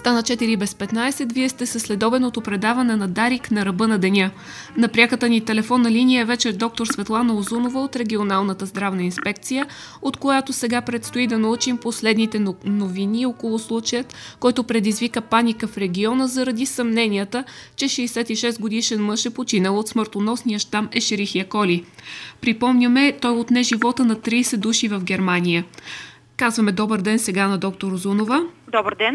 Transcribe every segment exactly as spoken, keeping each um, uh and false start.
Стана четири без петнайсет. Вие сте със следобедното предаване на Дарик на ръба на деня. На пряката ни телефонна линия е вече доктор Светлана Узунова от регионалната здравна инспекция, от която сега предстои да научим последните новини около случаят, който предизвика паника в региона заради съмненията, че шейсет и шест годишен мъж е починал от смъртоносния щам Ешерихия коли. Припомняме, той отне живота на трийсет души в Германия. Казваме добър ден сега на доктор Узунова. Добър ден.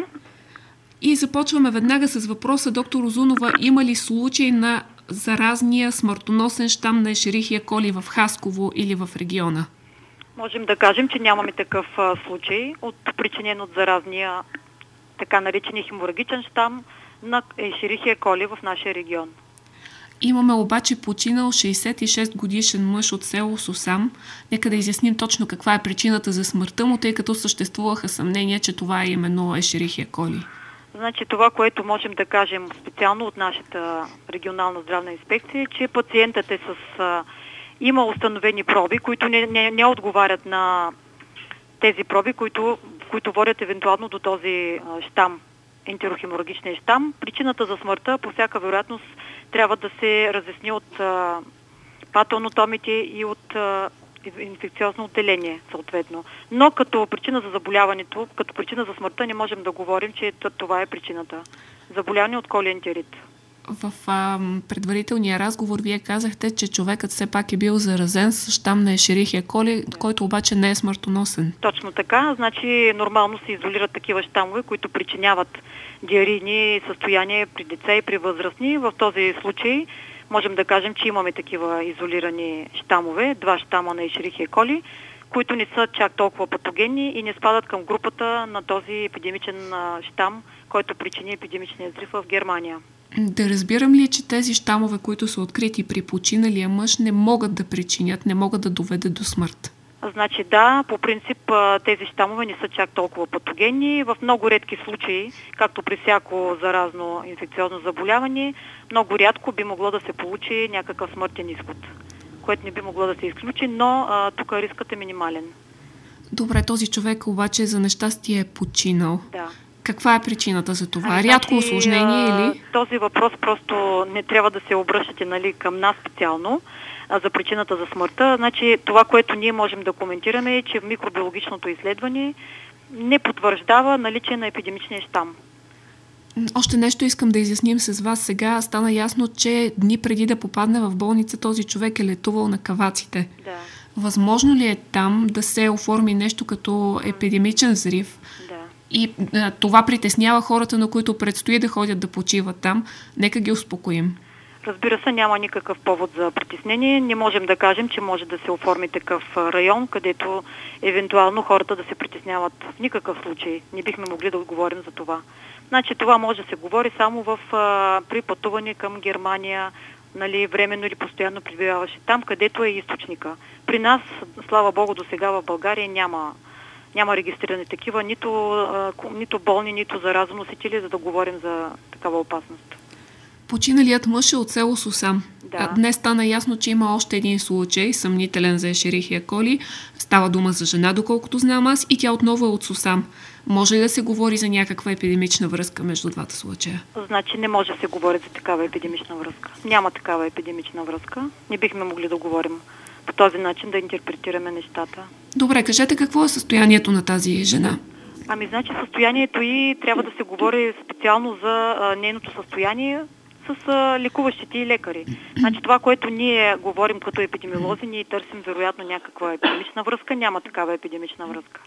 И започваме веднага с въпроса, доктор Узунова, има ли случай на заразния смъртоносен щам на Ешерихия коли в Хасково или в региона? Можем да кажем, че нямаме такъв а, случай, от причинен от заразния така наречения хеморагичен щам на Ешерихия коли в нашия регион. Имаме обаче починал шейсет и шест годишен мъж от село Сосам. Нека да изясним точно каква е причината за смъртта му, тъй като съществуваха съмнения, че това е именно Ешерихия коли. Значи това, което можем да кажем специално от нашата регионална здравна инспекция, е, че пациентът е с... А, има установени проби, които не, не, не отговарят на тези проби, които, които водят евентуално до този а, щам, ентерохеморагичния щам. Причината за смъртта по всяка вероятност трябва да се разясни от а, патоанатомите и от а, инфекциозно отделение, съответно. Но като причина за заболяването, като причина за смъртта не можем да говорим, че това е причината. Заболяване от колиентерит. В а, предварителния разговор вие казахте, че човекът все пак е бил заразен с щам на Ешерихия коли, който обаче не е смъртоносен. Точно така. Значи нормално се изолират такива щамове, които причиняват диарийни състояния при деца и при възрастни. В този случай можем да кажем, че имаме такива изолирани щамове, два щама на Ешерихия коли, които не са чак толкова патогенни и не спадат към групата на този епидемичен щам, който причини епидемичния взрив в Германия. Да разбирам ли, че тези щамове, които са открити при починалия мъж, не могат да причинят, не могат да доведат до смърт? Значи да, по принцип тези щамове не са чак толкова патогенни. В много редки случаи, както при всяко заразно инфекциозно заболяване, много рядко би могло да се получи някакъв смъртен изход, което не би могло да се изключи, но а, тук рискът е минимален. Добре, този човек обаче за нещастие е починал. Да. Каква е причината за това? А, Рядко значи, усложнение или? Този въпрос просто не трябва да се обръщате, нали, към нас специално а, за причината за смъртта. Значи, това, което ние можем да коментираме е, че микробиологичното изследване не потвърждава наличие на епидемичния щам. Още нещо искам да изясним с вас сега. Стана ясно, че дни преди да попадне в болница, този човек е летувал на Каваците. Да. Възможно ли е там да се оформи нещо като епидемичен взрив? Да. И а, това притеснява хората, на които предстои да ходят да почиват там. Нека ги успокоим. Разбира се, няма никакъв повод за притеснение. Не можем да кажем, че може да се оформи такъв район, където евентуално хората да се притесняват. В никакъв случай не бихме могли да отговорим за това. Значи това може да се говори само в, а, при пътуване към Германия, нали, временно или постоянно пребиваваше там, където е източника. При нас, слава Богу, до сега в България няма, няма регистрирани такива, нито, а, нито болни, нито заразоносители, за да говорим за такава опасност. Починалият мъж е от село Сосам. Да. Днес стана ясно, че има още един случай, съмнителен за Ешерихия коли. Става дума за жена, доколкото знам аз, и тя отново е от Сосам. Може ли да се говори за някаква епидемична връзка между двата случая? Значи не може да се говори за такава епидемична връзка. Няма такава епидемична връзка. Не бихме могли да говорим по този начин, да интерпретираме нещата. Добре, кажете какво е състоянието на тази жена? Ами, значи състоянието и трябва да се говори специално за а, нейното състояние с а, лекуващите и лекари. Значи това, което ние говорим като епидемиолози, ние търсим вероятно някаква епидемична връзка. Няма такава епидемична връзка.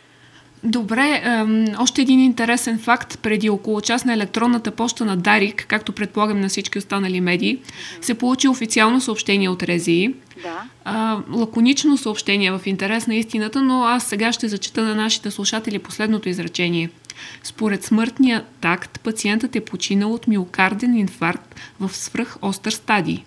Добре, ем, още един интересен факт. Преди около час на електронната поща на Дарик, както предполагам на всички останали медии, mm-hmm. се получи официално съобщение от РЗИ. Да. А, лаконично съобщение в интерес на истината, но аз сега ще зачита на нашите слушатели последното изречение. Според смъртния такт, пациентът е починал от миокарден инфаркт в свръхостър стадий.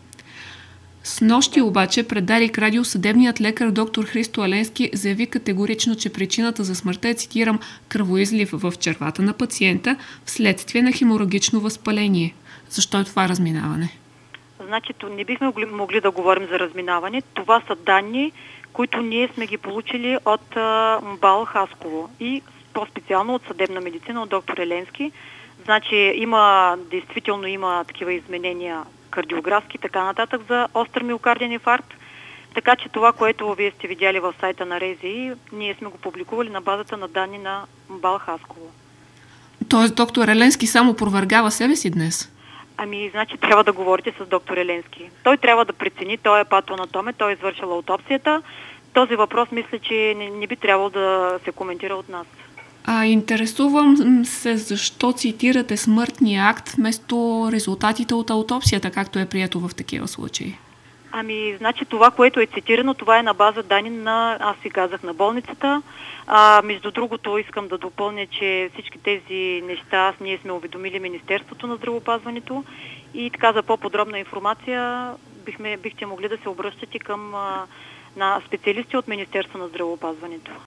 Снощи обаче пред Дарик радио съдебният лекар доктор Христо Аленски заяви категорично, че причината за смъртта е, цитирам, кръвоизлив в червата на пациента вследствие на хеморагично възпаление. Защо е това разминаване? Значи, не бихме могли да говорим за разминаване. Това са данни, които ние сме ги получили от МБАЛ Хасково. И по-специално от съдебна медицина, от доктор Еленски. Значи има, действително има такива изменения кардиографски, така нататък за остър миокарден инфаркт. Така че това, което вие сте видяли в сайта на РЗИ, ние сме го публикували на базата на данни на МБАЛ Хасково. Тоест доктор Еленски само провъргава себе си днес? Ами, значи трябва да говорите с доктор Еленски. Той трябва да прецени, той е патоанатоме, той е извършил аутопсията. Този въпрос мисля, че не, не би трябвало да се коментира от нас. А интересувам се защо цитирате смъртния акт вместо резултатите от аутопсията, както е прието в такива случаи? Ами, значи това, което е цитирано, това е на база данни на, аз си казах, на болницата. А, между другото, искам да допълня, че всички тези неща, аз ние сме уведомили Министерството на здравеопазването и така за по-подробна информация бихме, бихте могли да се обръщате към а, на специалисти от Министерство на здравеопазването.